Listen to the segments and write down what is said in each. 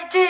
égalité.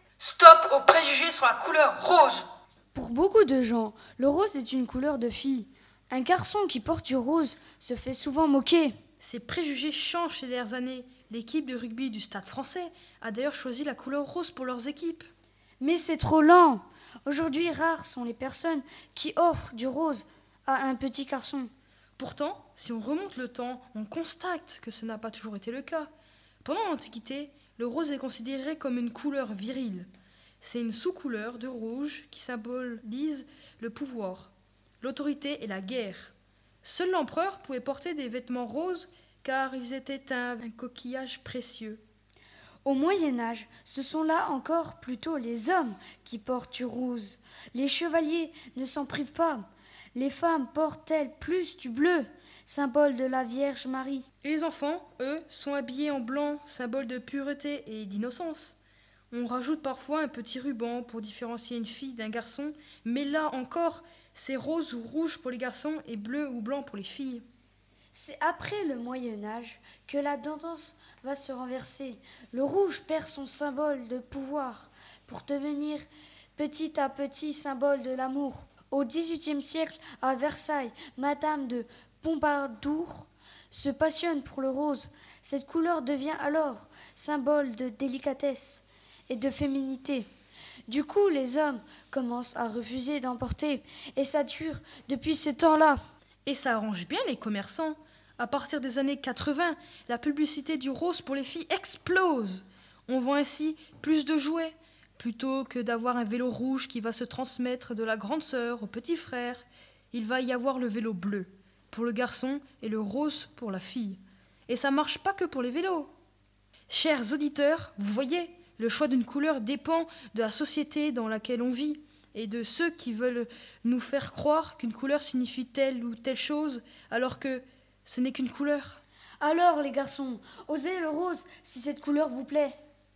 Stop aux préjugés sur la couleur rose. Pour beaucoup de gens, le rose est une couleur de fille. Un garçon qui porte du rose se fait souvent moquer. Ces préjugés changent ces dernières années. L'équipe de rugby du Stade français a d'ailleurs choisi la couleur rose pour leurs équipes. Mais c'est trop lent. Aujourd'hui, rares sont les personnes qui offrent du rose à un petit garçon. Pourtant, si on remonte le temps, on constate que ce n'a pas toujours été le cas. Pendant l'Antiquité, le rose est considéré comme une couleur virile. C'est une sous-couleur de rouge qui symbolise le pouvoir, l'autorité et la guerre. Seul l'empereur pouvait porter des vêtements roses car ils étaient un coquillage précieux. Au Moyen-Âge, ce sont là encore plutôt les hommes qui portent du rose. Les chevaliers ne s'en privent pas. Les femmes portent-elles plus du bleu, symbole de la Vierge Marie. Et les enfants, eux, sont habillés en blanc, symbole de pureté et d'innocence. On rajoute parfois un petit ruban pour différencier une fille d'un garçon, mais là encore, c'est rose ou rouge pour les garçons et bleu ou blanc pour les filles. C'est après le Moyen-Âge que la tendance va se renverser. Le rouge perd son symbole de pouvoir pour devenir petit à petit symbole de l'amour. Au XVIIIe siècle, à Versailles, Madame de Pompadour se passionne pour le rose. Cette couleur devient alors symbole de délicatesse et de féminité. Du coup, les hommes commencent à refuser d'en porter et ça dure depuis ce temps-là. Et ça arrange bien les commerçants. À partir des années 80, la publicité du rose pour les filles explose. On vend ainsi plus de jouets. Plutôt que d'avoir un vélo rouge qui va se transmettre de la grande sœur au petit frère, il va y avoir le vélo bleu pour le garçon et le rose pour la fille. Et ça marche pas que pour les vélos. Chers auditeurs, vous voyez, le choix d'une couleur dépend de la société dans laquelle on vit et de ceux qui veulent nous faire croire qu'une couleur signifie telle ou telle chose alors que ce n'est qu'une couleur. Alors les garçons, osez le rose si cette couleur vous plaît.